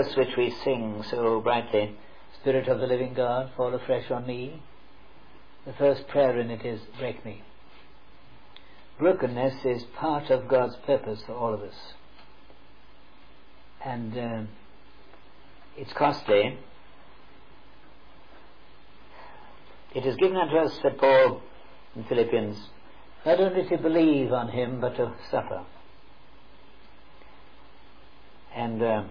verse which we sing so brightly, Spirit of the living God, fall afresh on me, the first prayer in it is, break me. Brokenness is part of God's purpose for all of us. And it's costly. It is given unto us, said Paul in Philippians, not only to believe on him, but to suffer. And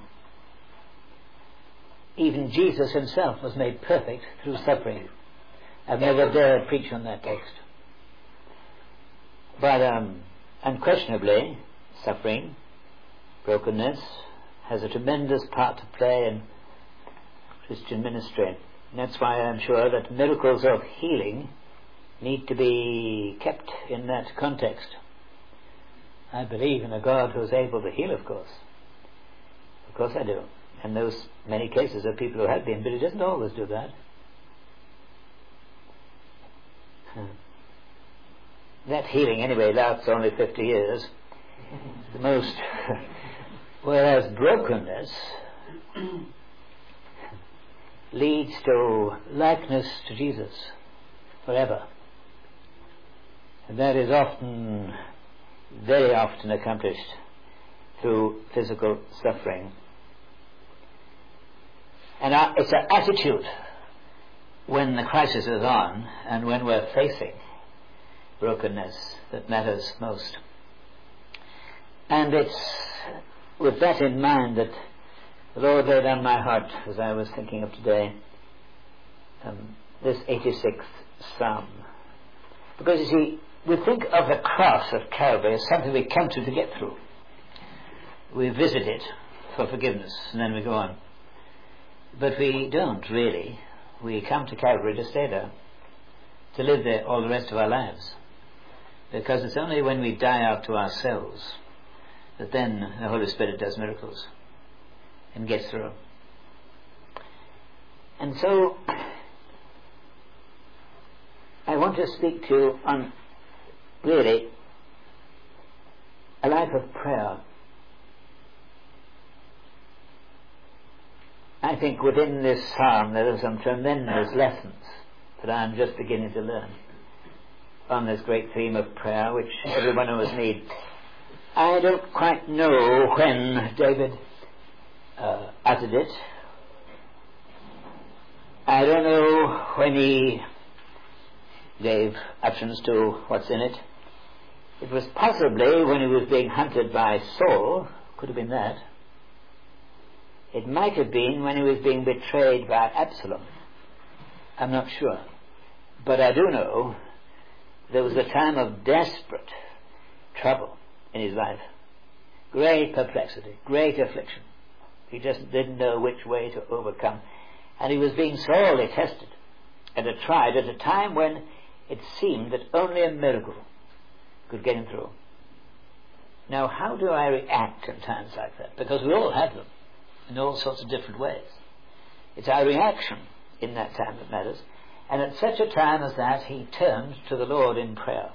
even Jesus himself was made perfect through suffering. I've never dared preach on that text. But unquestionably, suffering, brokenness, has a tremendous part to play in Christian ministry. And that's why I'm sure that miracles of healing need to be kept in that context. I believe in a God who is able to heal, of course. Of course I do. And those many cases of people who have been, but he doesn't always do that. That healing, anyway, lasts only 50 years. The most. Whereas brokenness leads to likeness to Jesus forever. And that is often, very often accomplished through physical suffering. And it's an attitude when the crisis is on and when we're facing brokenness that matters most. And it's with that in mind that the Lord laid on my heart as I was thinking of today this 86th Psalm. Because you see, we think of the cross of Calvary as something we come to get through. We visit it for forgiveness and then we go on. But we don't really. We come to Calvary to stay there, to live there all the rest of our lives. Because it's only when we die out to ourselves that then the Holy Spirit does miracles and gets through. And so I want to speak to you on really a life of prayer. I think within this psalm there are some tremendous lessons that I'm just beginning to learn on this great theme of prayer, which every one of us needs. I don't quite know when David uttered it. I don't know when he gave utterance to what's in it. It was possibly when he was being hunted by Saul. Could have been that. It might have been when he was being betrayed by Absalom. I'm not sure. But I do know there was a time of desperate trouble in his life. Great perplexity, great affliction. He just didn't know which way to overcome. And he was being sorely tested and tried at a time when it seemed that only a miracle could get him through. Now, how do I react in times like that? Because we all have them in all sorts of different ways. It's our reaction in that time that matters. And at such a time as that, he turned to the Lord in prayer.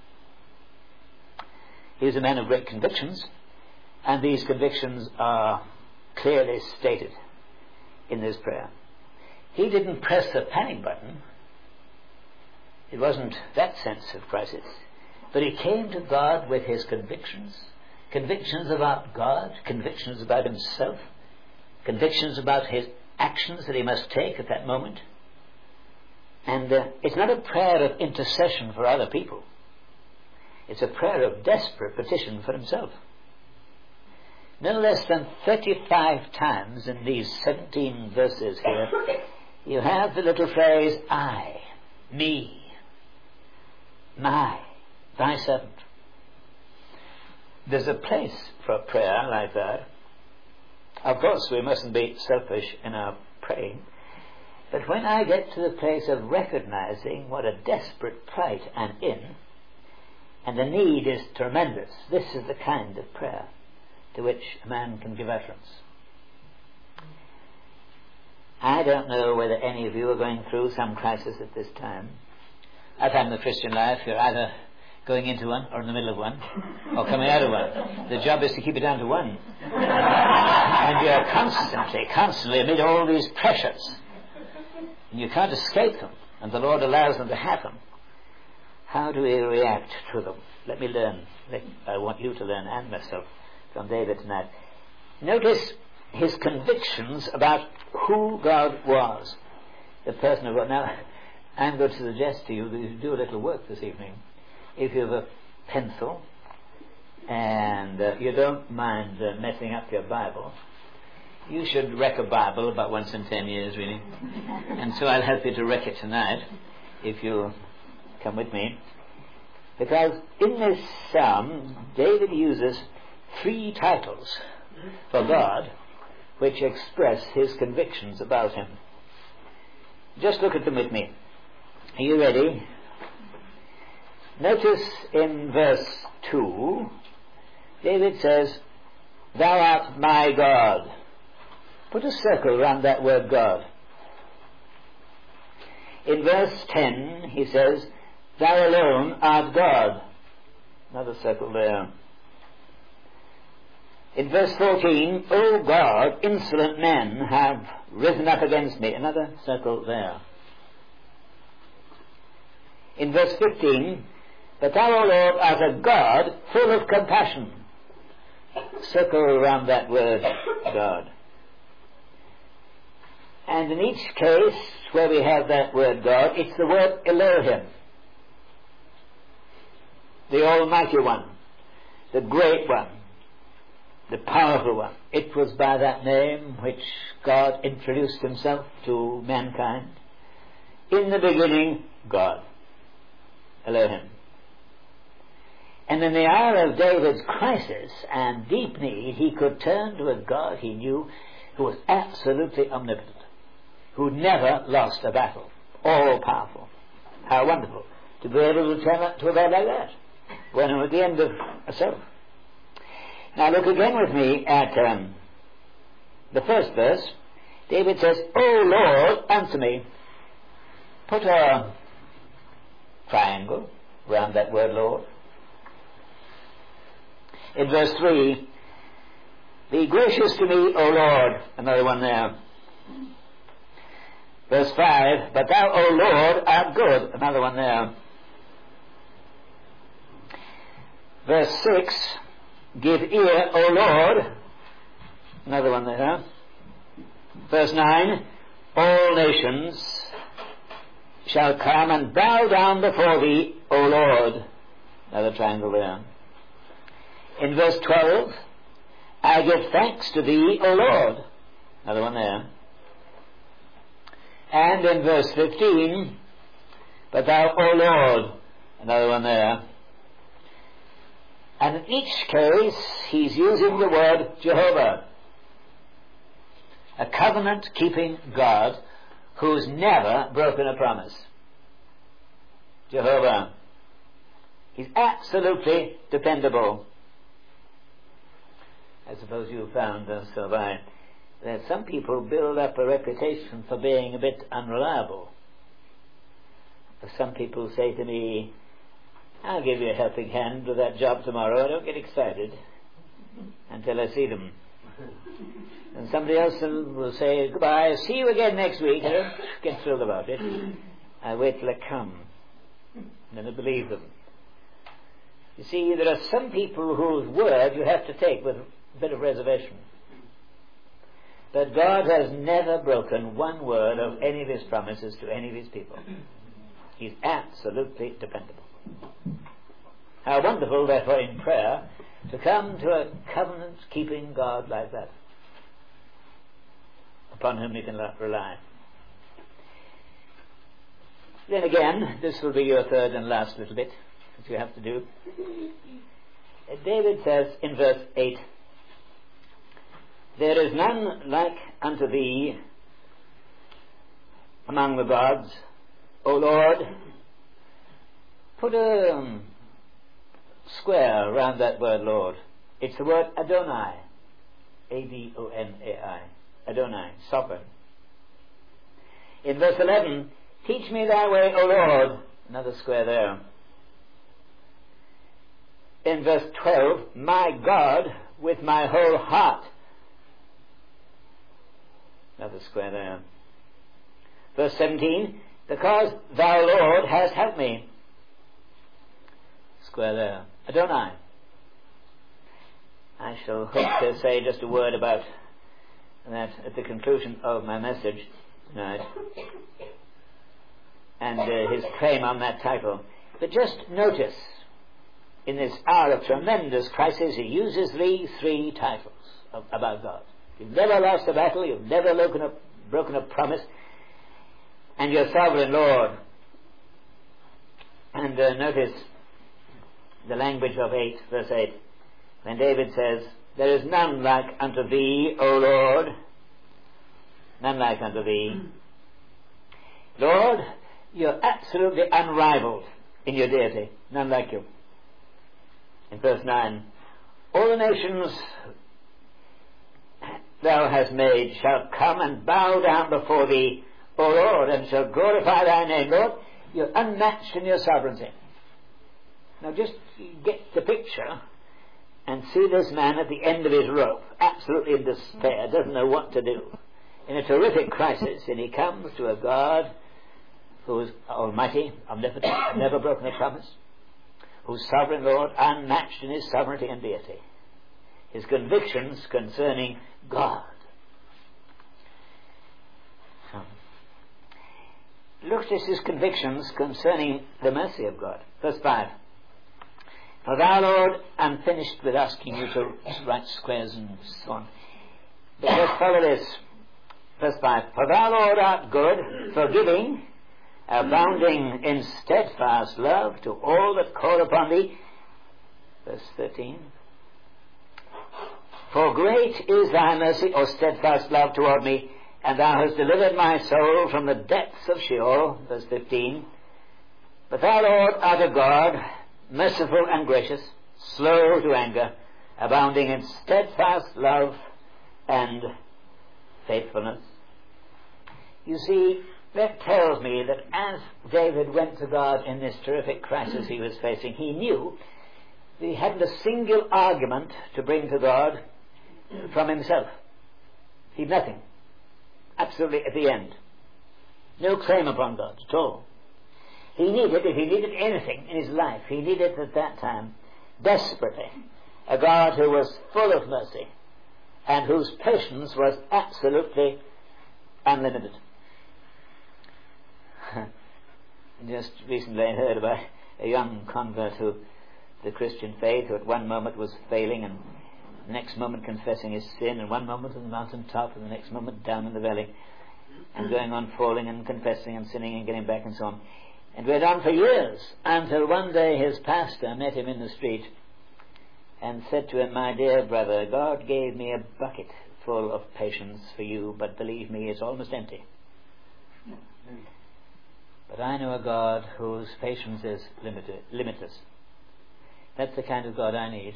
He was a man of great convictions, and these convictions are clearly stated in this prayer. He didn't press the panic button. It wasn't that sense of crisis. But he came to God with his convictions. Convictions about God, convictions about himself, convictions about his actions that he must take at that moment. And it's not a prayer of intercession for other people. It's a prayer of desperate petition for himself. No less than 35 times in these 17 verses here, you have the little phrase, I, me, my, thy servant. There's a place for a prayer like that. Of course, we mustn't be selfish in our praying. But when I get to the place of recognizing what a desperate plight I'm in, and the need is tremendous, this is the kind of prayer to which a man can give utterance. I don't know whether any of you are going through some crisis at this time. I've had in the Christian life, you're either going into one or in the middle of one or coming out of one. The job is to keep it down to one. And you're constantly amid all these pressures. And you can't escape them. And the Lord allows them to happen. How do we react to them? Let me learn. I want you to learn, and myself, from David tonight. Notice his convictions about who God was. The person of God. Now, I'm going to suggest to you that you do a little work this evening. If you have a pencil and you don't mind messing up your Bible, you should wreck a Bible about once in 10 years, really. And so I'll help you to wreck it tonight, if you'll come with me. Because in this psalm, David uses 3 titles for God which express his convictions about him. Just look at them with me. Are you ready? Notice in verse 2, David says, "Thou art my God." Put a circle around that word God. In verse 10, he says, "Thou alone art God." Another circle there. In verse 14, "O God, insolent men have risen up against me." Another circle there. In verse 15, "But thou, O Lord, art a God full of compassion." Circle around that word God. And in each case where we have that word God, it's the word Elohim, the Almighty One, the Great One, the Powerful One. It was by that name which God introduced himself to mankind. In the beginning, God, Elohim. And in the hour of David's crisis and deep need, he could turn to a God he knew who was absolutely omnipotent, who never lost a battle, all-powerful. How wonderful to be able to turn to a God like that when I'm at the end of myself. Now look again with me at the first verse. David says, "O Lord, answer me." Put a triangle around that word Lord. In verse 3, "Be gracious to me, O Lord." Another one there. Verse 5, "But thou, O Lord, art good." Another one there. Verse 6, "Give ear, O Lord." Another one there. Verse 9, "All nations shall come and bow down before thee, O Lord." Another triangle there. In verse 12, "I give thanks to thee, O Lord." Another one there. And in verse 15, "But thou, O Lord." Another one there. And in each case, he's using the word Jehovah, a covenant-keeping God who's never broken a promise. Jehovah. He's absolutely dependable. I suppose you found, so have I, that some people build up a reputation for being a bit unreliable. Some people say to me, "I'll give you a helping hand with that job tomorrow. I don't get excited until I see them." And somebody else will say, "Goodbye, see you again next week." I don't get thrilled about it. I wait till I come, and then I believe them. You see, there are some people whose word you have to take with a bit of reservation. But God has never broken one word of any of his promises to any of his people. He's absolutely dependable. How wonderful, therefore, in prayer, to come to a covenant-keeping God like that, upon whom you can rely. Then again, this will be your third and last little bit that you have to do. David says in verse 8, "There is none like unto thee among the gods, O Lord." Put a square around that word Lord. It's the word Adonai. Adonai. Adonai, sovereign. In verse 11, "Teach me thy way, O Lord." Another square there. In verse 12, "My God, with my whole heart Another square there. Verse 17, because thou, Lord, hast helped me. Square there. Adonai. I shall hope to say just a word about that at the conclusion of my message tonight, and his claim on that title. But just notice, in this hour of tremendous crisis, he uses these three titles about God. You've never lost a battle, you've never broken a promise, and you're sovereign Lord. And notice the language of verse 8, when David says, there is none like unto thee, O Lord, none like unto thee. Lord, you're absolutely unrivaled in your deity, none like you. In verse 9, all the nations thou hast made shall come and bow down before thee, O Lord, and shall glorify thy name. Lord, you're unmatched in your sovereignty. Now just get the picture and see this man at the end of his rope, absolutely in despair, doesn't know what to do. In a terrific crisis, and he comes to a God who is almighty, omnipotent, never broken a promise, who's sovereign Lord, unmatched in his sovereignty and deity. His convictions concerning God. Look at his convictions concerning the mercy of God. Verse 5. For thou, Lord, I'm finished with asking you to write squares and so on. But just follow this. Verse 5. For thou, Lord, art good, forgiving, abounding in steadfast love to all that call upon thee. Verse 13. For great is thy mercy, or steadfast love toward me, and thou hast delivered my soul from the depths of Sheol. Verse 15. But thou, Lord, art a God, merciful and gracious, slow to anger, abounding in steadfast love and faithfulness. You see, that tells me that as David went to God in this terrific crisis he was facing, he knew that he hadn't a single argument to bring to God from himself. He'd nothing. Absolutely at the end. No claim upon God at all. He needed, if he needed anything in his life, he needed at that time, desperately, a God who was full of mercy and whose patience was absolutely unlimited. Just recently I heard about a young convert to the Christian faith who at one moment was failing and the next moment confessing his sin, and one moment on the mountain top and the next moment down in the valley, and going on falling and confessing and sinning and getting back and so on. And went on for years, until one day his pastor met him in the street and said to him, my dear brother, God gave me a bucket full of patience for you, but believe me, it's almost empty. But I know a God whose patience is limitless. That's the kind of God I need.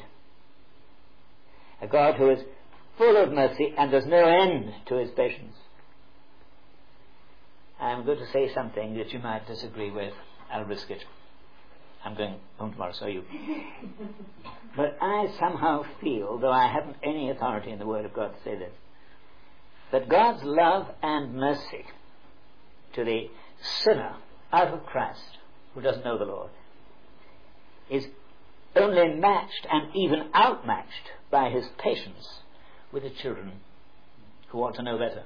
A God who is full of mercy and there's no end to his patience. I'm going to say something that you might disagree with. I'll risk it. I'm going home tomorrow, so are you. But I somehow feel, though I haven't any authority in the Word of God to say this, that God's love and mercy to the sinner out of Christ who doesn't know the Lord is only matched and even outmatched by his patience with the children who ought to know better.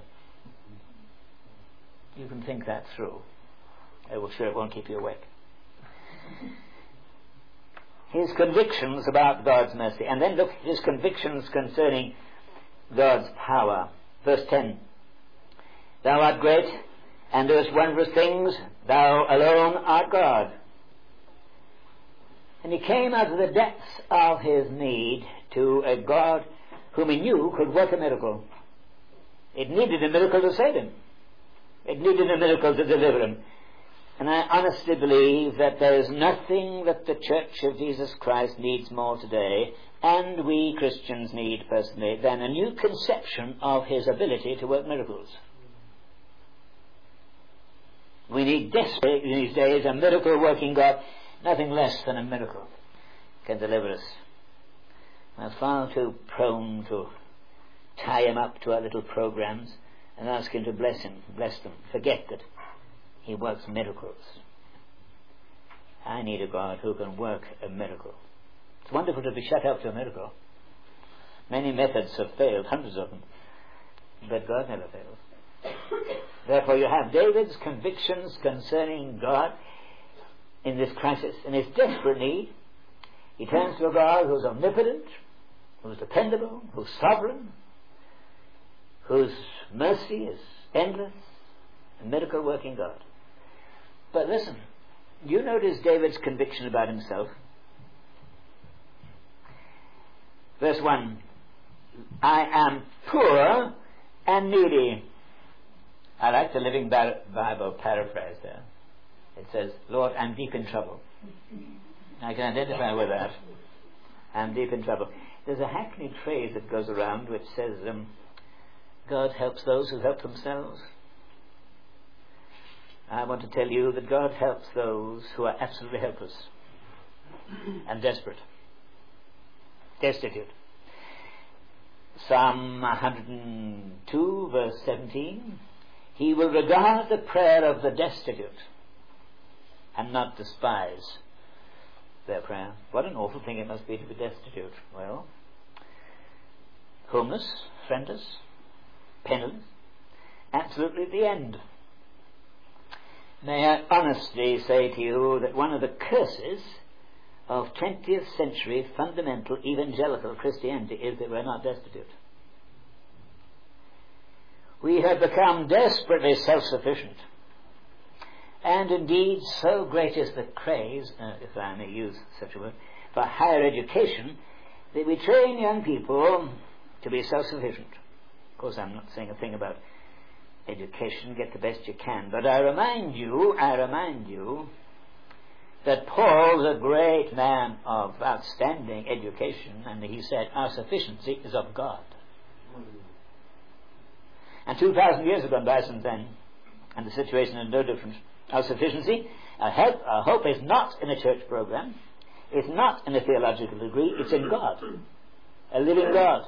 You can think that through. I'm sure it won't keep you awake. His convictions about God's mercy. And then look at his convictions concerning God's power. Verse 10. Thou art great, and doest wondrous things. Thou alone art God. And he came out of the depths of his need to a God whom he knew could work a miracle. It needed a miracle to save him. It needed a miracle to deliver him. And I honestly believe that there is nothing that the Church of Jesus Christ needs more today, and we Christians need personally, than a new conception of his ability to work miracles. We need desperately in these days a miracle-working God. Nothing less than a miracle can deliver us. We're far too prone to tie him up to our little programs and ask him to bless them. Forget that he works miracles. I need a God who can work a miracle. It's wonderful to be shut up to a miracle. Many methods have failed, hundreds of them, but God never fails. Therefore you have David's convictions concerning God in this crisis. In his desperate need, he turns to a God who's omnipotent, who's dependable, who's sovereign, whose mercy is endless, a miracle working God. But listen, you notice David's conviction about himself. Verse 1, I am poor and needy. I like the Living Bible paraphrase there. It says, Lord, I'm deep in trouble. I can identify with that. I'm deep in trouble. There's a hackneyed phrase that goes around which says, God helps those who help themselves. I want to tell you that God helps those who are absolutely helpless and desperate, destitute. Psalm 102 verse 17, he will regard the prayer of the destitute and not despise their prayer. What an awful thing it must be to be destitute. Well, homeless, friendless, penniless, absolutely at the end. May I honestly say to you that one of the curses of 20th century fundamental evangelical Christianity is that we're not destitute. We have become desperately self-sufficient. And indeed, so great is the craze, if I may use such a word, for higher education, that we train young people to be self-sufficient. Of course, I'm not saying a thing about education, get the best you can. But I remind you that Paul's a great man of outstanding education, and he said, our sufficiency is of God. And 2,000 years have gone by since then, and the situation is no different. Our sufficiency, our hope is not in a church program, it's not in a theological degree, it's in God, a living God.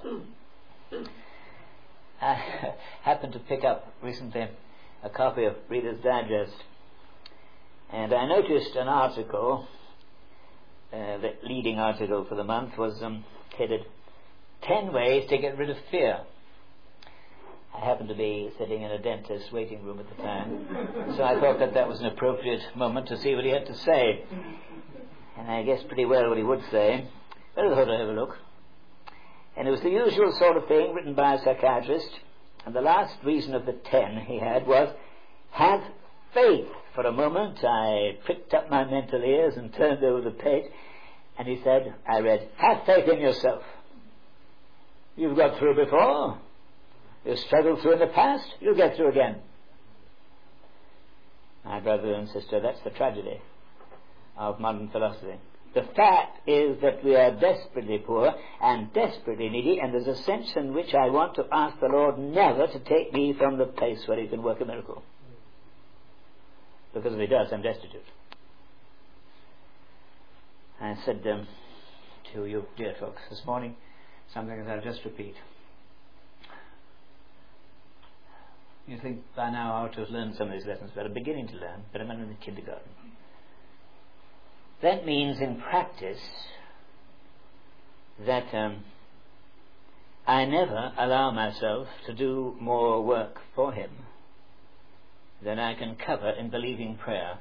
I happened to pick up recently a copy of Reader's Digest, and I noticed an article, the leading article for the month was headed 10 Ways to Get Rid of Fear. I happened to be sitting in a dentist's waiting room at the time, so I thought that was an appropriate moment to see what he had to say. And I guessed pretty well what he would say, but I thought I'd have a look. And it was the usual sort of thing written by a psychiatrist, and the last reason of the 10 he had was, have faith. For a moment I pricked up my mental ears and turned over the page, and he said, I read, have faith in yourself. You've got through before. You've struggled through in the past, you'll get through again. My brother and sister, that's the tragedy of modern philosophy. The fact is that we are desperately poor and desperately needy, and there's a sense in which I want to ask the Lord never to take me from the place where he can work a miracle. Because if he does, I'm destitute. I said to you, dear folks, this morning, something that I'll just repeat. You think by now I ought to have learned some of these lessons, but I'm beginning to learn, but I'm in the kindergarten. That means in practice that I never allow myself to do more work for him than I can cover in believing prayer.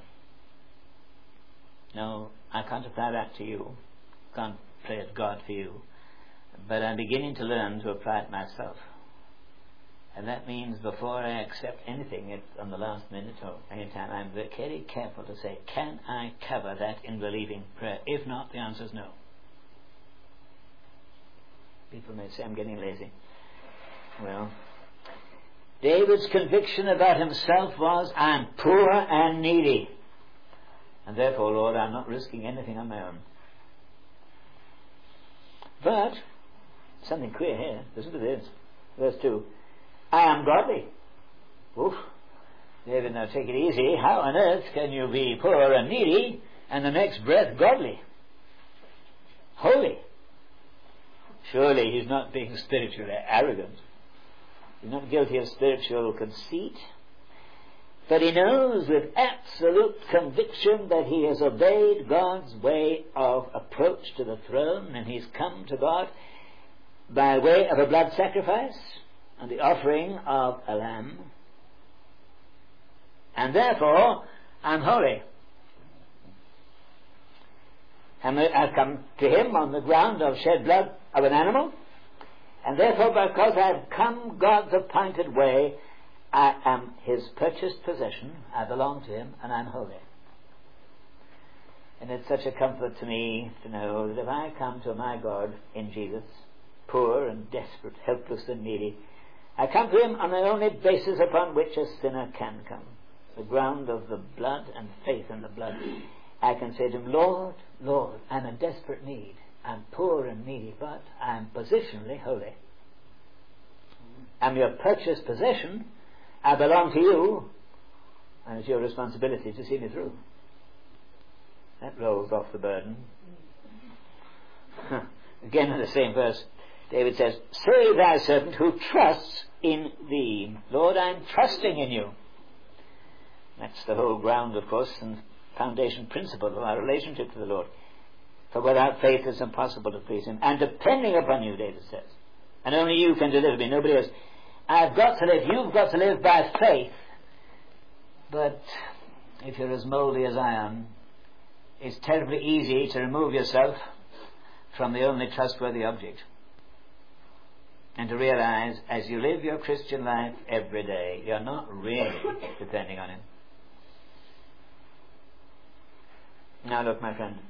No, I can't apply that to you. Can't pray at God for you. But I'm beginning to learn to apply it myself. And that means before I accept anything on the last minute or any time, I'm very careful to say, can I cover that in believing prayer? If not, the answer is no. People may say I'm getting lazy. Well, David's conviction about himself was, I'm poor and needy. And therefore, Lord, I'm not risking anything on my own. But, something queer here. Listen to this. Verse 2. I am godly. Oof. David, now take it easy. How on earth can you be poor and needy and the next breath godly? Holy. Surely he's not being spiritually arrogant. He's not guilty of spiritual conceit. But he knows with absolute conviction that he has obeyed God's way of approach to the throne, and he's come to God by way of a blood sacrifice and the offering of a lamb. And therefore, I'm holy. And I've come to him on the ground of shed blood of an animal, and therefore, because I've come God's appointed way, I am his purchased possession, I belong to him, and I'm holy. And it's such a comfort to me to know that if I come to my God in Jesus, poor and desperate, helpless and needy, I come to him on the only basis upon which a sinner can come, the ground of the blood and faith in the blood. I can say to him, Lord, Lord, I'm in desperate need. I'm poor and needy, but I'm positionally holy. I'm your purchased possession. I belong to you, and it's your responsibility to see me through. That rolls off the burden. Again in the same verse, David says, Save thy servant who trusts in thee. Lord, I'm trusting in you. That's the whole ground, of course, and foundation principle of our relationship to the Lord. For without faith it's impossible to please him. And depending upon you, David says, and only you can deliver me, nobody else. I've got to live, you've got to live by faith. But if you're as mouldy as I am, it's terribly easy to remove yourself from the only trustworthy object. And to realize, as you live your Christian life every day, you're not really depending on him. Now look, my friend,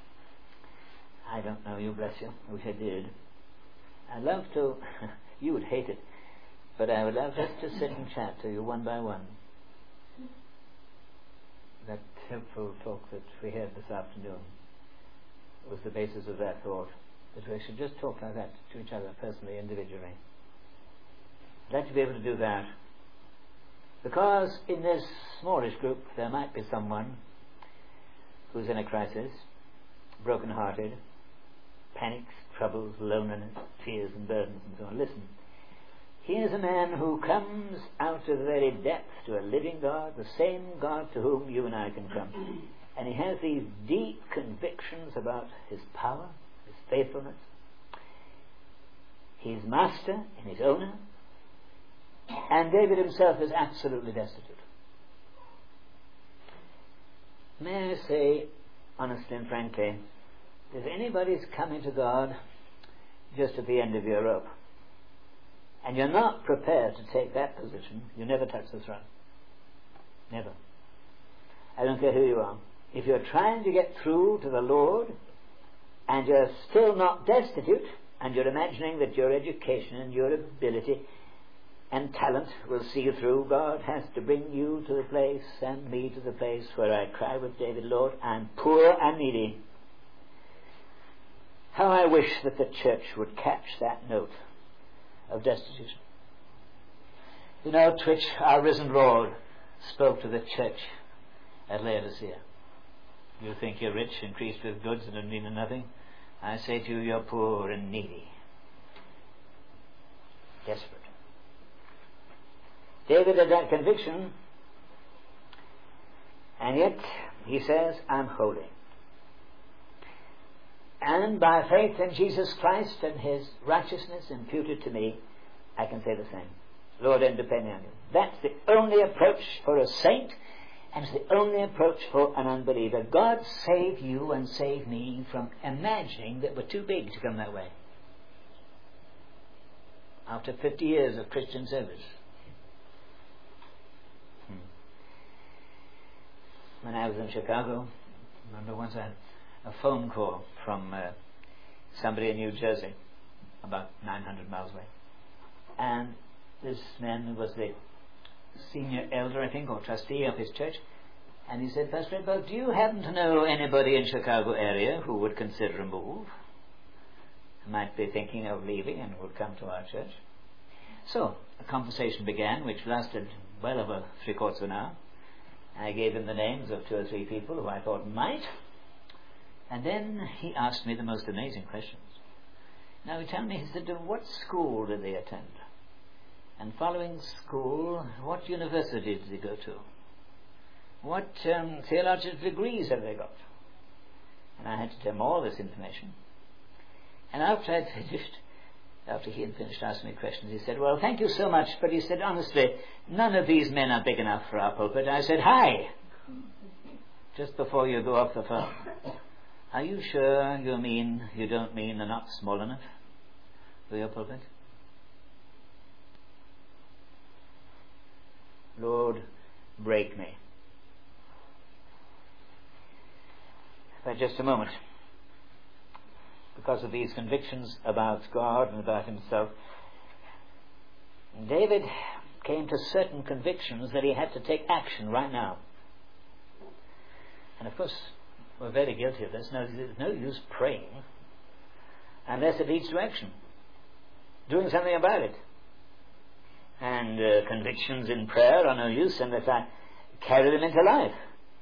I don't know you, bless you. I wish I did. I'd love to, you would hate it, but I would love just to sit and chat to you one by one. That helpful talk that we had this afternoon was the basis of that thought, that we should just talk like that to each other, personally, individually. I'd like to be able to do that, because in this smallish group there might be someone who's in a crisis, broken-hearted, panics, troubles, loneliness, fears and burdens and so on. Listen, here's a man who comes out of the very depths to a living God, the same God to whom you and I can come. And he has these deep convictions about his power, his faithfulness. He's master and he's owner. And David himself is absolutely destitute. May I say, honestly and frankly, if anybody's coming to God just at the end of your rope, and you're not prepared to take that position, you never touch the throne. Never. I don't care who you are. If you're trying to get through to the Lord, and you're still not destitute, and you're imagining that your education and your ability and talent will see you through, God has to bring you to the place and me to the place where I cry with David, Lord, I'm poor and needy. How I wish that the church would catch that note of destitution. You know, to which our risen Lord spoke to the church at Laodicea. You think you're rich, increased with goods, and don't need nothing? I say to you, you're poor and needy. Desperate. David had that conviction, and yet he says, I'm holy. And by faith in Jesus Christ and his righteousness imputed to me, I can say the same. Lord, I'm depending on you. That's the only approach for a saint, and it's the only approach for an unbeliever. God save you and save me from imagining that we're too big to come that way. After 50 years of Christian service. When I was in Chicago, I remember once I had a phone call from somebody in New Jersey, about 900 miles away. And this man was the senior elder, I think, or trustee of his church. And he said, Pastor Redbow, do you happen to know anybody in Chicago area who would consider a move? Might be thinking of leaving and would come to our church. So a conversation began, which lasted well over 3/4 of an hour. I gave him the names of 2 or 3 people who I thought might. And then he asked me the most amazing questions. Now he told me, he said, what school did they attend? And following school, what university did they go to? What theological degrees have they got? And I had to tell him all this information. And after I'd finished, after he had finished asking me questions, he said, well, thank you so much, but he said, honestly, none of these men are big enough for our pulpit. I said, hi, just before you go off the phone. Are you sure you don't mean they're not small enough for your pulpit? Lord, break me. But just a moment. Because of these convictions about God and about himself, David came to certain convictions that he had to take action right now. And of course, we're very guilty of this. Now, there's no use praying unless it leads to action, doing something about it. And convictions in prayer are no use unless I carry them into life.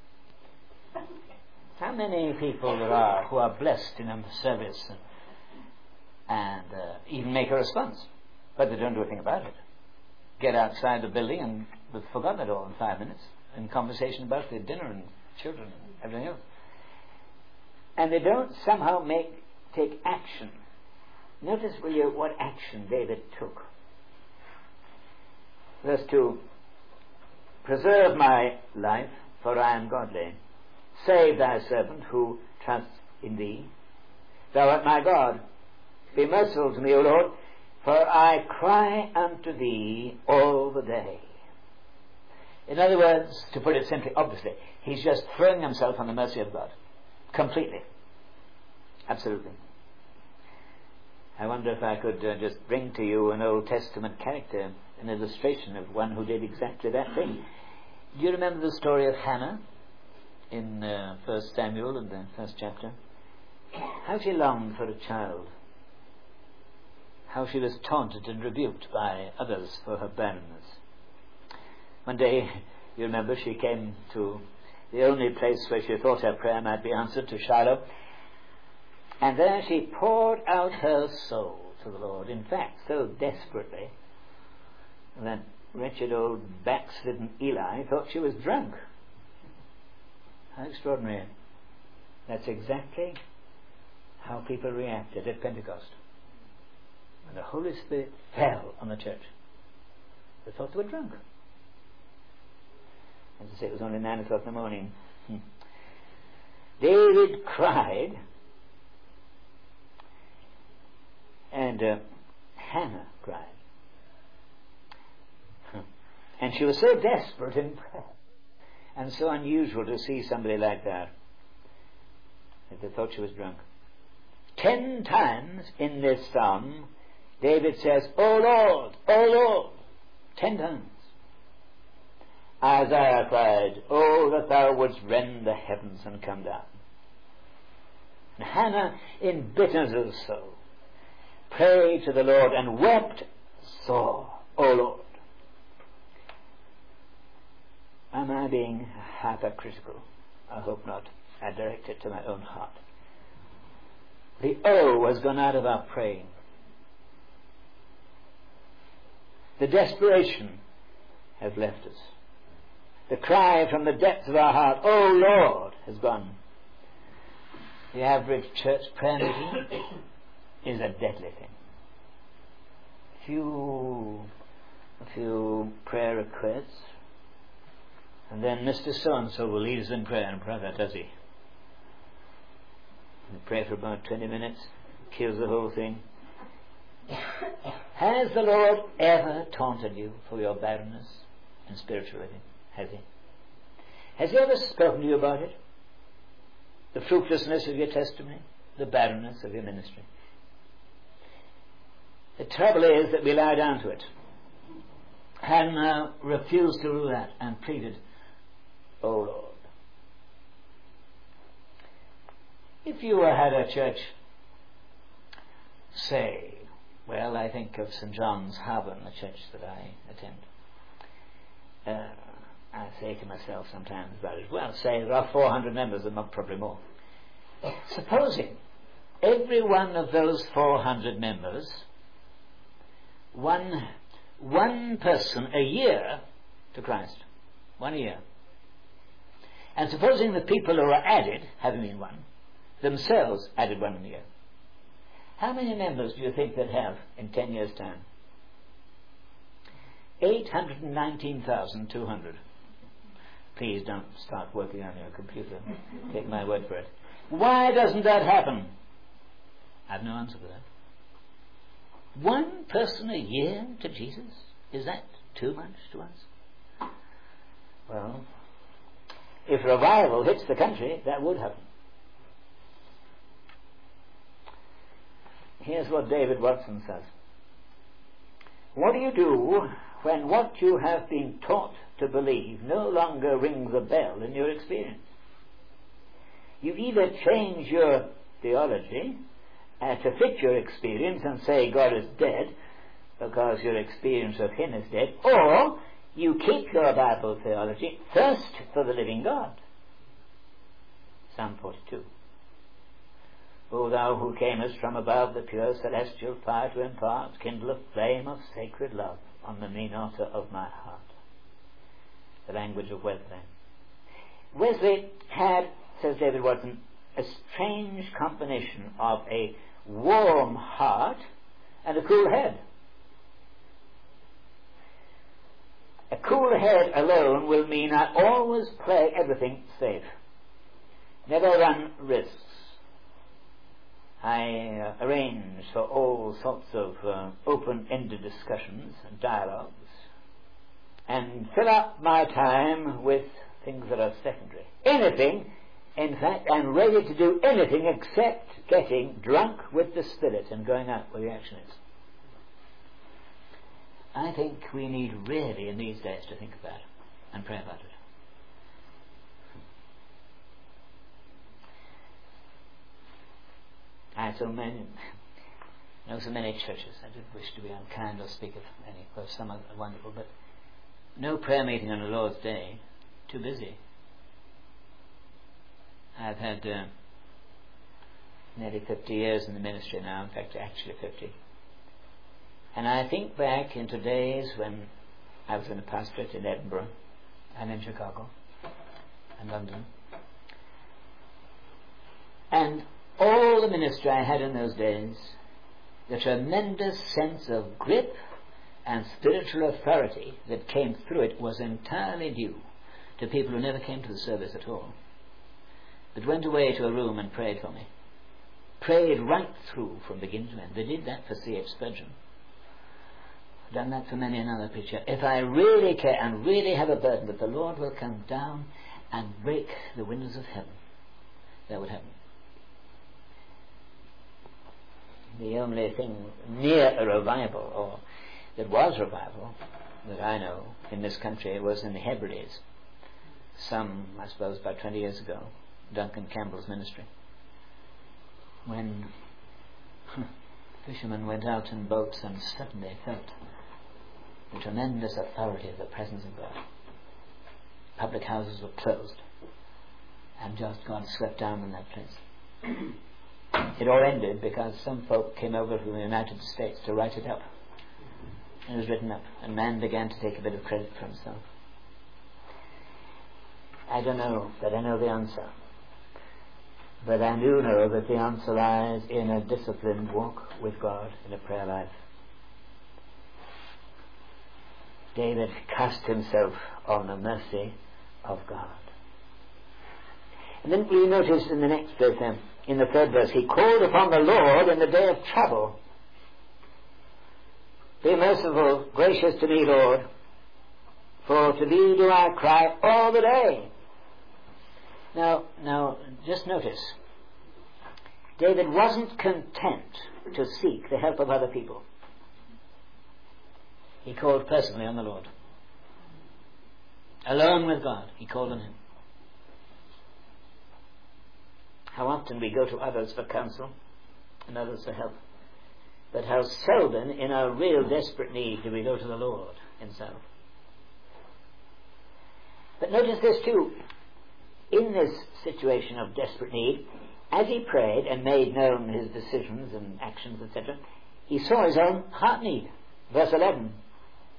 How many people there are who are blessed in a service and even make a response, but they don't do anything about it. Get outside the building and they've forgotten it all in 5 minutes in conversation about their dinner and children and everything else. And they don't somehow take action. Notice, will you, what action David took. Verse 2, preserve my life, for I am godly. Save thy servant who trusts in thee. Thou art my God. Be merciful to me, O Lord, for I cry unto thee all the day. In other words, to put it simply, obviously, he's just throwing himself on the mercy of God. Completely. Absolutely. I wonder if I could just bring to you an Old Testament character, an illustration of one who did exactly that thing. Do you remember the story of Hannah in 1 Samuel, in the first chapter? How she longed for a child. How she was taunted and rebuked by others for her barrenness. One day, you remember, she came to the only place where she thought her prayer might be answered, to Shiloh, and there she poured out her soul to the Lord. In fact, so desperately that wretched old backslidden Eli thought she was drunk. How extraordinary. That's exactly how people reacted at Pentecost. When the Holy Spirit fell on the church, they thought they were drunk. As I say, it was only 9 o'clock in the morning. David cried, and Hannah cried. And she was so desperate in prayer, and so unusual to see somebody like that they thought she was drunk. 10 times in this psalm, David says, O Lord, O Lord, 10 times. Isaiah cried, Oh, that thou wouldst rend the heavens and come down. And Hannah, in bitterness of soul, prayed to the Lord and wept sore, O Lord. Am I being hypercritical? I hope not. I direct it to my own heart. The O has gone out of our praying. The desperation has left us. The cry from the depths of our heart, Oh Lord, has gone. The average church prayer meeting is a deadly thing. A few prayer requests, and then Mr. So-and-so will lead us in prayer, and brother, does he? We pray for about 20 minutes, kills the whole thing. Has the Lord ever taunted you for your barrenness in spirituality? Has he? Has he ever spoken to you about it? The fruitlessness of your testimony? The barrenness of your ministry? The trouble is that we lie down to it. Hannah refused to do that and pleaded, Oh Lord. If you had a church, say, well, I think of St. John's Harbour, the church that I attend. I say to myself sometimes about it, well, say there are 400 members, and not probably more. Supposing every one of those 400 members, one one person a year to Christ. One a year. And supposing the people who are added, having been one, themselves added one in a year, how many members do you think they'd have in 10 years' time? 819,200. Please don't start working on your computer. Take my word for it. Why doesn't that happen? I have no answer for that. One person a year to Jesus? Is that too much to us? Well, if revival hits the country, that would happen. Here's what David Watson says. What do you do when what you have been taught to believe no longer rings a bell in your experience? You either change your theology to fit your experience and say God is dead because your experience of Him is dead, or you keep your Bible theology, thirst for the living God. Psalm 42. O thou who camest from above the pure celestial fire to impart, kindle a flame of sacred love on the mean altar of my heart. The language of Wesley. Wesley had, says David Watson, a strange combination of a warm heart and a cool head. A cool head alone will mean I always play everything safe. Never run risks. I arrange for all sorts of open-ended discussions and dialogues and fill up my time with things that are secondary. Anything, in fact, I'm ready to do anything except getting drunk with the Spirit and going out where the action is. I think we need really in these days to think about it and pray about it. I know so many churches. I didn't wish to be unkind or speak of any, because some are wonderful, but no prayer meeting on the Lord's Day. Too busy. I've had nearly 50 years in the ministry now, in fact actually 50. And I think back into days when I was in a pastorate in Edinburgh and in Chicago and London. And all the ministry I had in those days, the tremendous sense of grip and spiritual authority that came through it was entirely due to people who never came to the service at all, but went away to a room and prayed for me. Prayed right through from beginning to end. They did that for C.H. Spurgeon. I've done that for many another preacher. If I really care and really have a burden that the Lord will come down and break the windows of heaven, that would happen. The only thing near a revival, or that was revival, that I know in this country was in the Hebrides. Some, I suppose, about 20 years ago, Duncan Campbell's ministry, when fishermen went out in boats and suddenly felt the tremendous authority of the presence of God. Public houses were closed, and just God swept down in that place. It all ended because some folk came over from the United States to write it up. It was written up, and man began to take a bit of credit for himself. I don't know that I know the answer, but I do know that the answer lies in a disciplined walk with God, in a prayer life. David cast himself on the mercy of God. And then we notice in the next verse, in the third verse, he called upon the Lord in the day of trouble. Be merciful, gracious to me, Lord, for to thee do I cry all the day. Now, just notice, David wasn't content to seek the help of other people. He called personally on the Lord. Alone with God, he called on Him. How often we go to others for counsel and others for help, but how seldom in our real desperate need do we go to the Lord Himself. But notice this too. In this situation of desperate need, as he prayed and made known his decisions and actions, etc., he saw his own heart need. Verse 11.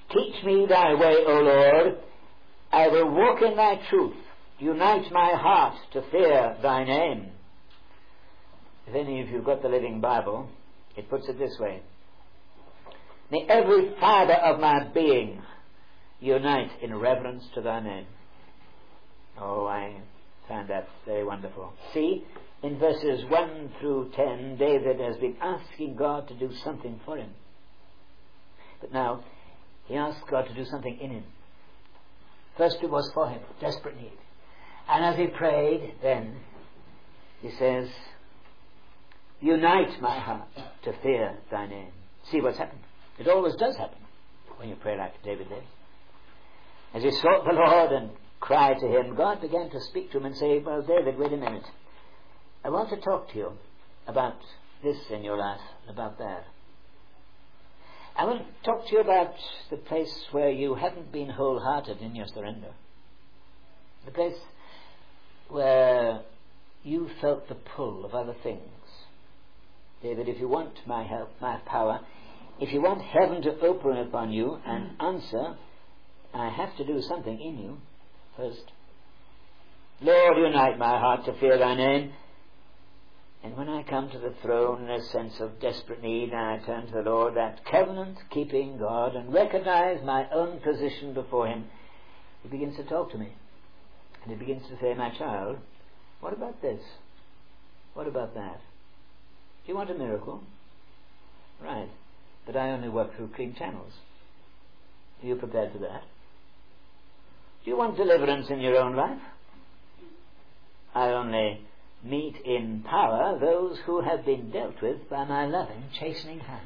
Teach me thy way, O Lord. I will walk in thy truth. Unite my heart to fear thy name. If any of you have got the Living Bible, it puts it this way. May every fibre of my being unite in reverence to thy name. Oh, I find that very wonderful. See, in verses 1 through 10, David has been asking God to do something for him. But now, he asks God to do something in him. First it was for him, desperate need. And as he prayed, then, he says, unite my heart to fear thy name. See what's happened. It always does happen when you pray like David did. As he sought the Lord and cried to him, God began to speak to him and say, well, David, wait a minute. I want to talk to you about this in your life, about that. I want to talk to you about the place where you haven't been wholehearted in your surrender. The place where you felt the pull of other things. David, if you want my help, my power, if you want heaven to open upon you and answer, I have to do something in you first. Lord, unite my heart to fear thy name. And when I come to the throne in a sense of desperate need, and I turn to the Lord, that covenant-keeping God, and recognize my own position before him, he begins to talk to me. And he begins to say, my child, what about this? What about that? Do you want a miracle? Right. But I only work through clean channels. Are you prepared for that? Do you want deliverance in your own life? I only meet in power those who have been dealt with by my loving, chastening hand.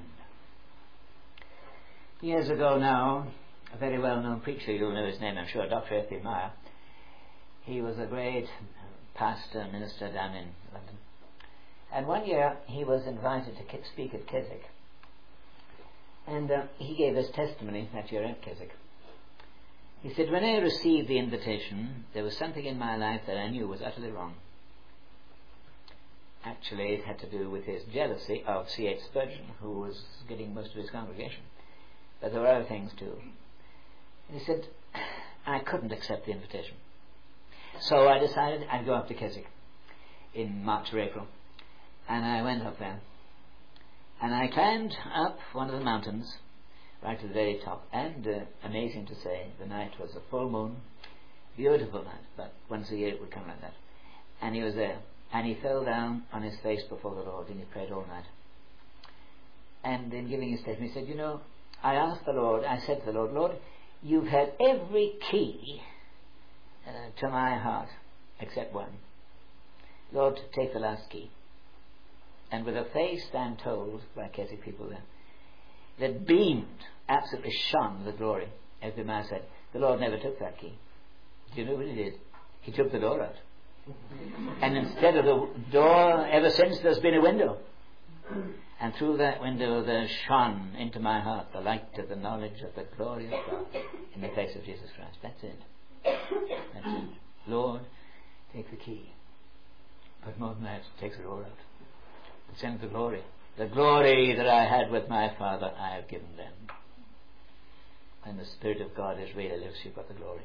Years ago now, a very well-known preacher, you'll know his name, I'm sure, Dr. F.B. Meyer. He was a great pastor, minister down in London. And one year he was invited to speak at Keswick. And he gave his testimony that year at Keswick. He said, when I received the invitation, there was something in my life that I knew was utterly wrong. Actually, it had to do with his jealousy of C.H. Spurgeon, who was getting most of his congregation. But there were other things too. And he said, I couldn't accept the invitation. So I decided I'd go up to Keswick in March or April. And I went up there. And I climbed up one of the mountains, right to the very top. And amazing to say, the night was a full moon, beautiful night, but once a year it would come like that. And he was there. And he fell down on his face before the Lord, and he prayed all night. And in giving his testimony, he said, you know, I asked the Lord, I said to the Lord, Lord, you've had every key to my heart except one. Lord, take the last key. And with a face, I'm told, by Keswick people there, that beamed, absolutely shone with glory. As the man said, the Lord never took that key. Do you know what he did? He took the door out. And instead of the door, ever since there's been a window. And through that window there shone into my heart the light of the knowledge of the glory of God in the face of Jesus Christ. That's it. That's it. Lord, take the key. But more than that, take the door out. And send the glory. The glory that I had with my Father, I have given them. When the Spirit of God is really lives, you've got the glory.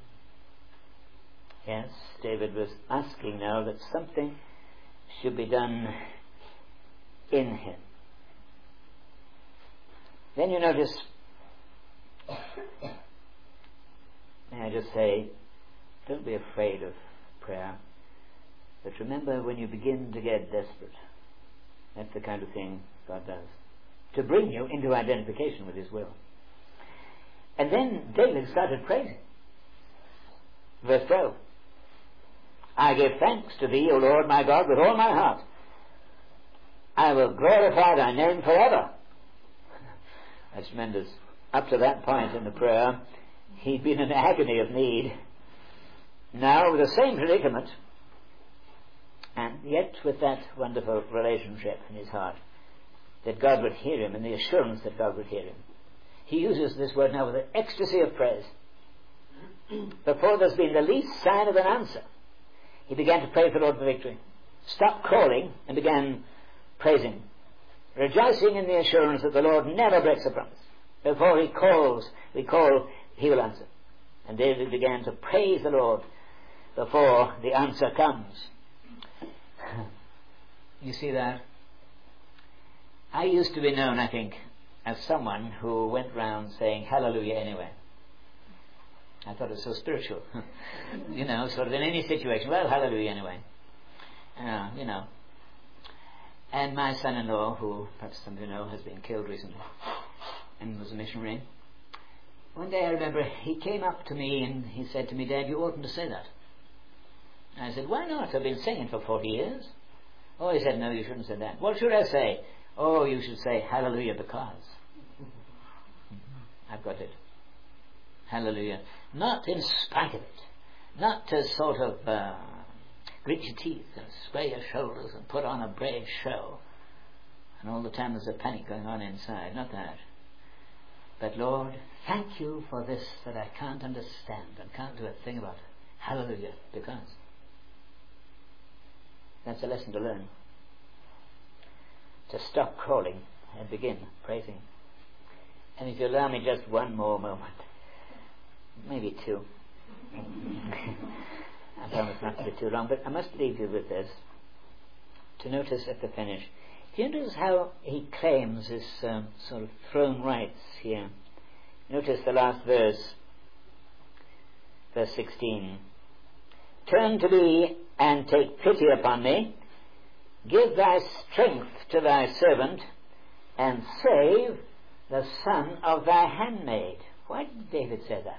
Yes, David was asking now that something should be done in him. Then you notice, may I just say, don't be afraid of prayer. But remember, when you begin to get desperate, that's the kind of thing God does, to bring you into identification with his will. And then David started praising. Verse 12. I give thanks to thee, O Lord my God, with all my heart. I will glorify thy name forever. That's tremendous. Up to that point in the prayer, he'd been in agony of need. Now with the same predicament, and yet with that wonderful relationship in his heart, that God would hear him, and the assurance that God would hear him. He uses this word now with an ecstasy of praise. Before there's been the least sign of an answer, he began to pray for the Lord for victory. Stopped calling and began praising, rejoicing in the assurance that the Lord never breaks a promise. Before he calls, he will answer. And David began to praise the Lord before the answer comes. You see that? I used to be known, I think, as someone who went round saying hallelujah anyway. I thought it was so spiritual. Sort of in any situation, well, hallelujah anyway. And my son-in-law, who perhaps some of you know has been killed recently and was a missionary, one day I remember he came up to me and he said to me, "Dad, you oughtn't to say that." And I said, "Why not? I've been singing for 40 years. Oh, he said, "No, you shouldn't say that." "What should I say?" "Oh, you should say hallelujah because." I've got it. Hallelujah. Not in spite of it. Not to sort of grit your teeth and square your shoulders and put on a brave show. And all the time there's a panic going on inside. Not that. But Lord, thank you for this that I can't understand and can't do a thing about. Hallelujah, because. That's a lesson to learn. To stop crawling and begin praising. And if you allow me just one more moment, maybe two. I promise not to be too long, but I must leave you with this. To notice at the finish. Do you notice how he claims his sort of throne rights here? Notice the last verse, verse 16. "Turn to me and take pity upon me. Give thy strength to thy servant, and save the son of thy handmaid." Why did David say that?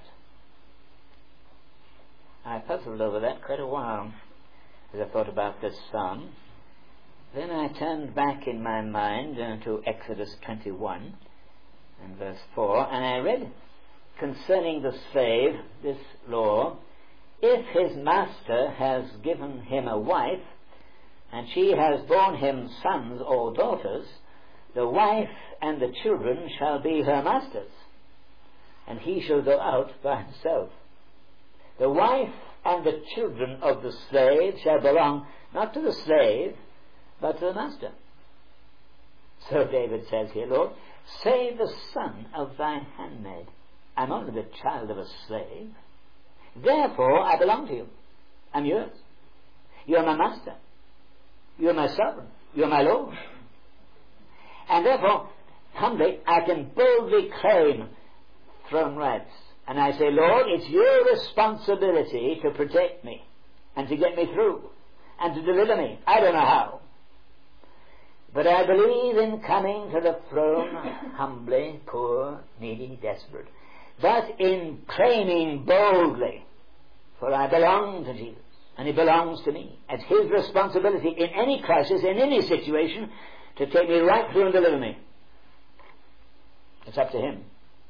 I puzzled over that quite a while as I thought about this psalm. Then I turned back in my mind to Exodus 21 and verse 4, and I read concerning the slave this law: "If his master has given him a wife, and she has borne him sons or daughters, the wife and the children shall be her master's, and he shall go out by himself. The wife and the children of the slave shall belong not to the slave, but to the master." So David says here, "Lord, save the son of thy handmaid. I'm only the child of a slave. Therefore I belong to you. I'm yours. You're my master. You're my sovereign. You're my Lord. And therefore, humbly, I can boldly claim throne rights. And I say, Lord, it's your responsibility to protect me and to get me through and to deliver me. I don't know how. But I believe in coming to the throne humbly, poor, needy, desperate. But in claiming boldly, for I belong to Jesus and he belongs to me. It's his responsibility in any crisis, in any situation, to take me right through and deliver me. It's up to him.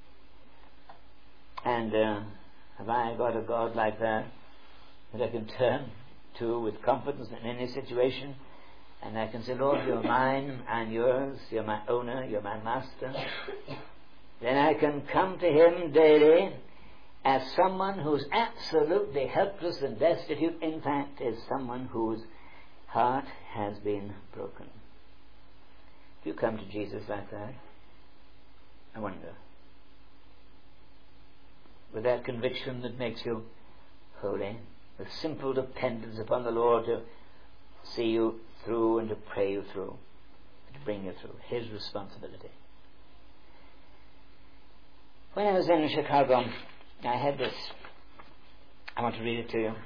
And have I got a God like that I can turn to with confidence in any situation? And I can say, Lord, you're mine and yours. You're my owner. You're my master. Then I can come to him daily as someone who's absolutely helpless and destitute. In fact, is someone whose heart has been broken. If you come to Jesus like that, I wonder, with that conviction that makes you holy, with simple dependence upon the Lord to see you through and to pray you through, to bring you through, his responsibility. When I was in Chicago, I had this, I want to read it to you.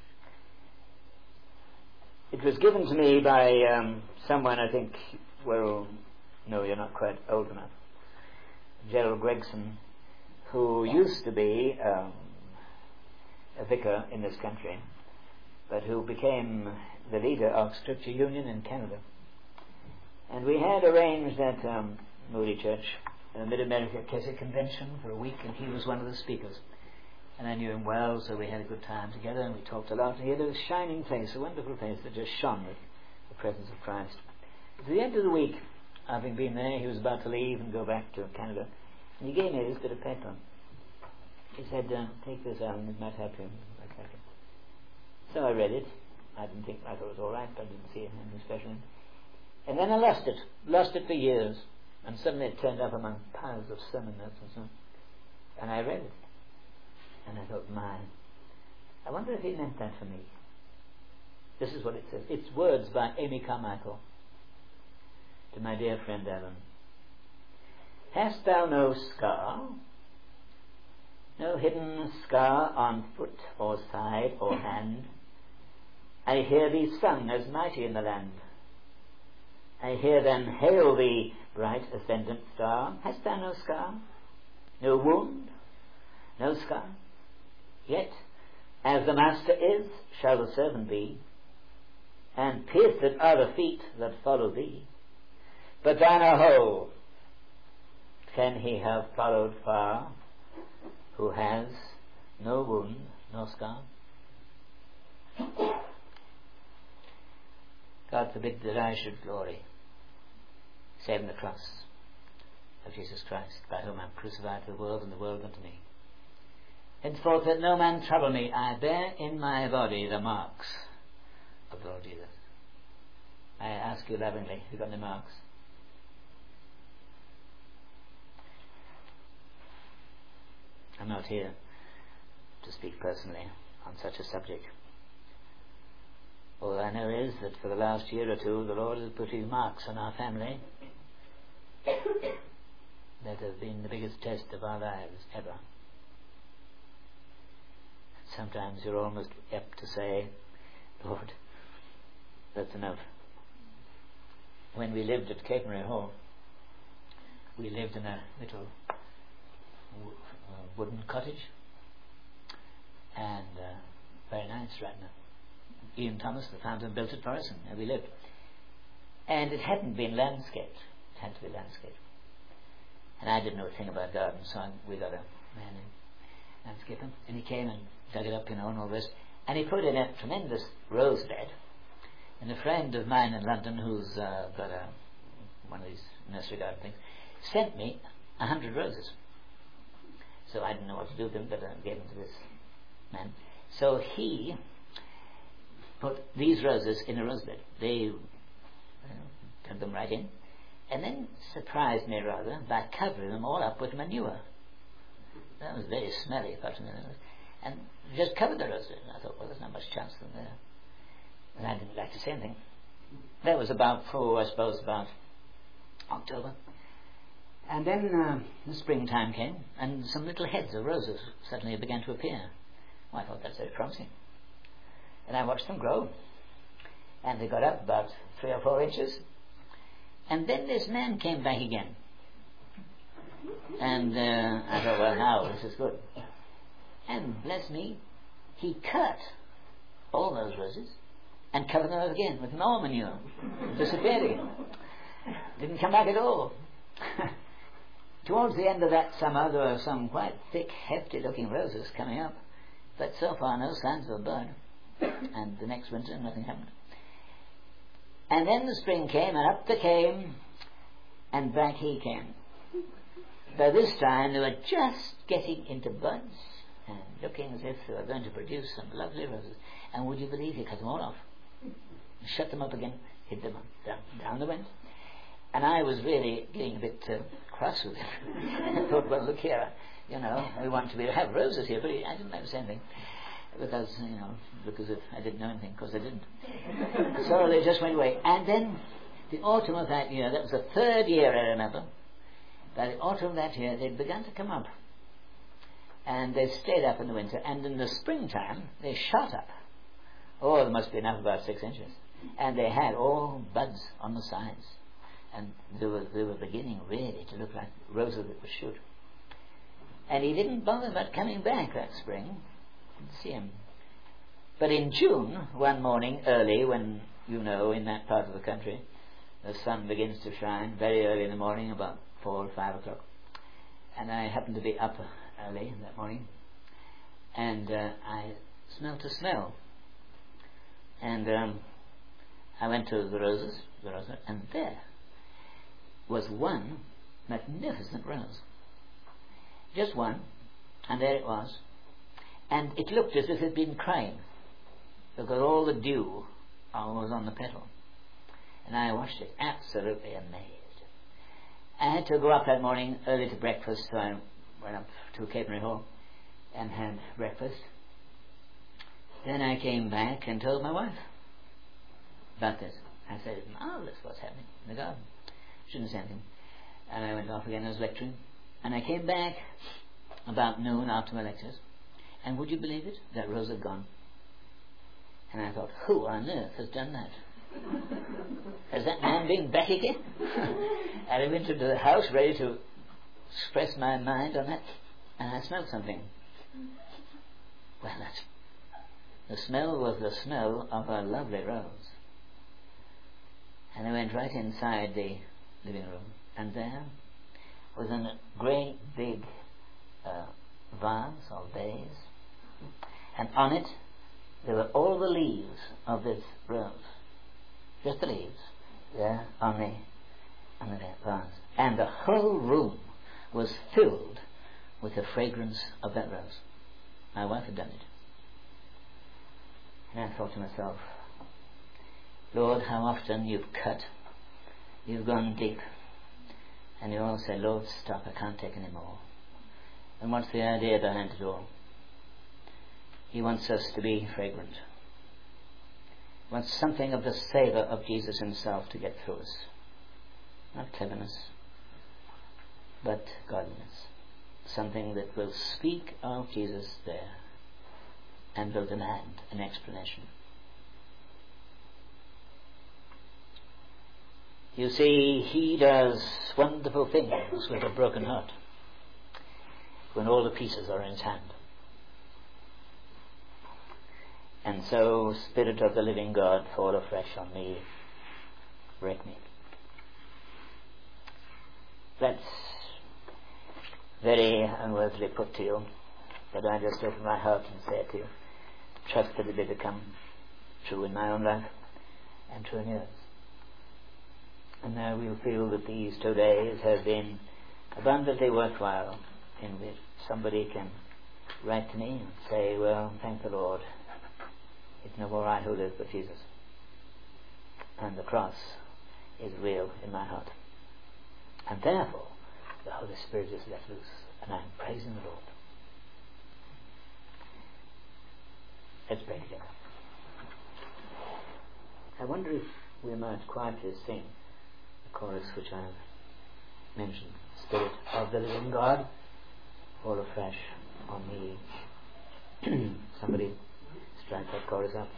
It was given to me by someone, I think, well, no, you're not quite old enough, Gerald Gregson, who used to be a vicar in this country, but who became the leader of Scripture Union in Canada. And we had arranged at Moody Church a Mid-America Keswick Convention for a week, and he was one of the speakers. And I knew him well, so we had a good time together, and we talked a lot. And he had a shining face, a wonderful face that just shone with the presence of Christ. At the end of the week, having been there, he was about to leave and go back to Canada. And he gave me this bit of paper. He said, take this, Alan, it might help you. So I read it. I thought it was all right, but I didn't see anything special in it. And then I lost it for years. And suddenly it turned up among piles of sermon notes and so on. And I read it. And I thought, I wonder if he meant that for me. This is what it says. It's words by Amy Carmichael to my dear friend Alan. Hast thou no scar, no hidden scar on foot or side or hand? I hear thee sung as mighty in the land. I hear them hail thee, bright ascendant star. Hast thou no scar, no wound, no scar? Yet, as the Master is, shall the servant be, and pierced are the feet that follow thee. But thine a whole, can he have followed far, who has no wound, no scar? God forbid that I should glory, save in the cross of Jesus Christ, by whom I am crucified to the world, and the world unto me. Henceforth let no man trouble me. I bear in my body the marks of the Lord Jesus. I ask you lovingly, have you got any marks? I'm not here to speak personally on such a subject. All I know is that for the last year or two the Lord has put his marks on our family that have been the biggest test of our lives ever. Sometimes you're almost apt to say, Lord, that's enough. When we lived at Capenry Hall, we lived in a little wooden cottage, and very nice right now. Ian Thomas, the founder, built it for us, and there we lived. And it hadn't been landscaped. It had to be landscaped. And I didn't know a thing about gardens, so we got a man in landscaper, and he came and dug it up, and all this. And he put in a tremendous rose bed. And a friend of mine in London, who's got one of these nursery garden things, sent me 100 roses. So I didn't know what to do with them, but I gave them to this man. So he put these roses in a rose bed. They dug them right in, and then surprised me rather by covering them all up with manure. That was very smelly, apart from that. And just covered the roses. And I thought, well, there's not much chance of them there. And I didn't like to say anything. That was about October. And then the springtime came, and some little heads of roses suddenly began to appear. Well, I thought that's very promising. And I watched them grow. And they got up about 3 or 4 inches. And then this man came back again. And I thought, well, now this is good. And bless me, he cut all those roses and covered them up again with more manure. Disappeared again. Didn't come back at all. Towards the end of that summer, there were some quite thick, hefty-looking roses coming up, but so far no signs of a bud. And the next winter, nothing happened. And then the spring came, and up they came, and back he came. By this time, they were just getting into buds and looking as if they were going to produce some lovely roses. And would you believe he cut them all off, shut them up again, hid them up, down they went. And I was really getting a bit cross with him. I thought, well, look here, we want to have roses here, but I didn't like to say anything. Because, look as if I didn't know anything, because I didn't. So they just went away. And then, the autumn of that year, that was the 3rd year I remember, by the autumn of that year, they'd begun to come up. And they stayed up in the winter, and in the springtime, they shot up. Oh, there must be enough, about 6 inches. And they had all buds on the sides. And they were beginning really to look like roses that would shoot. And he didn't bother about coming back that spring. Didn't see him. But in June, one morning early, when, in that part of the country, the sun begins to shine very early in the morning, about 4 or 5 o'clock. And I happened to be up early that morning, and I smelt a smell. And I went to the roses, and there was one magnificent rose. Just one, and there it was. And it looked as if it had been crying, because all the dew was on the petal. And I watched it, absolutely amazed. I had to go up that morning early to breakfast, so I went up to Capenry Hall and had breakfast. Then I came back and told my wife about this. I said, it's marvellous what's happening in the garden. Shouldn't say anything. And I went off again, I was lecturing. And I came back about noon after my lectures. And would you believe it? That rose had gone. And I thought, who on earth has done that? Has that man been back again? And I went into the house ready to express my mind on that. And I smelled something. Well, the smell was the smell of a lovely rose. And I went right inside the living room, and there was a great big vase or vase, and on it there were all the leaves of this rose, just the leaves there on the vase, and the whole room was filled with the fragrance of that rose. My wife had done it. And I thought to myself, Lord, how often you've cut, you've gone deep, and you all say, Lord, stop, I can't take any more. And what's the idea behind it all? He wants us to be fragrant. He wants something of the savour of Jesus himself to get through us. Not cleverness, but godliness. Something that will speak of Jesus there and will demand an explanation. You see, he does wonderful things with a broken heart when all the pieces are in his hand. And so, Spirit of the living God, fall afresh on me, break me. That's very unworthily put to you, but I just open my heart and say it to you. Trust that it will become true in my own life and true in yours. And now we'll feel that these 2 days have been abundantly worthwhile, in which somebody can write to me and say, well, thank the Lord, it's no more I who live but Jesus. And the cross is real in my heart. And therefore, the Holy Spirit is let loose, and I'm praising the Lord. Let's pray together. I wonder if we might quietly sing the chorus which I have mentioned. Spirit of the living God, fall afresh on me. Somebody strike that chorus up.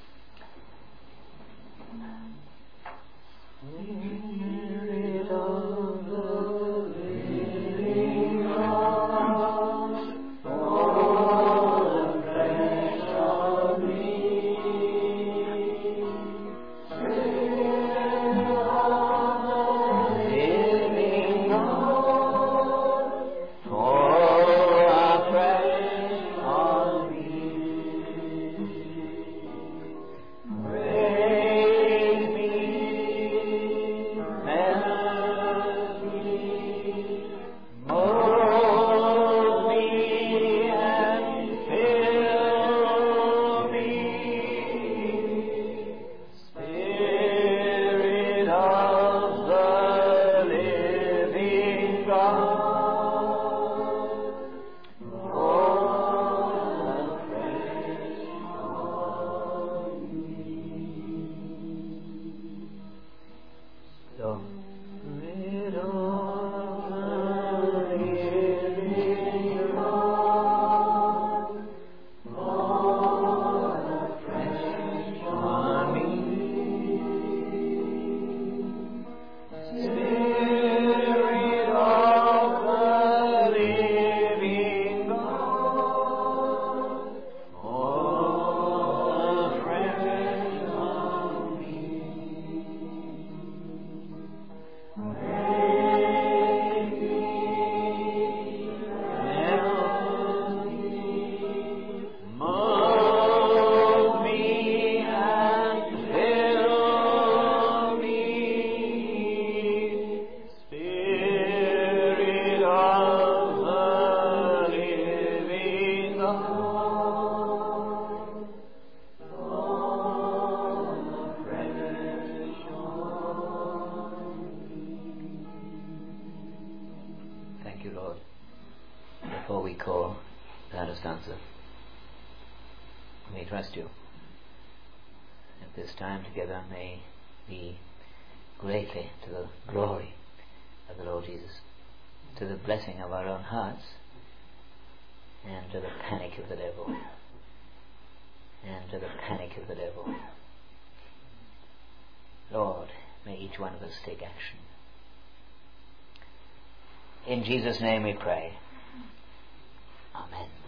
Spirit of the living God, fall afresh on me. Spirit of the living God, fall afresh on me. Break me We trust you. At this time together may be greatly to the glory of the Lord Jesus, to the blessing of our own hearts, and to the panic of the devil. And to the panic of the devil. Lord, may each one of us take action. In Jesus' name we pray. Amen.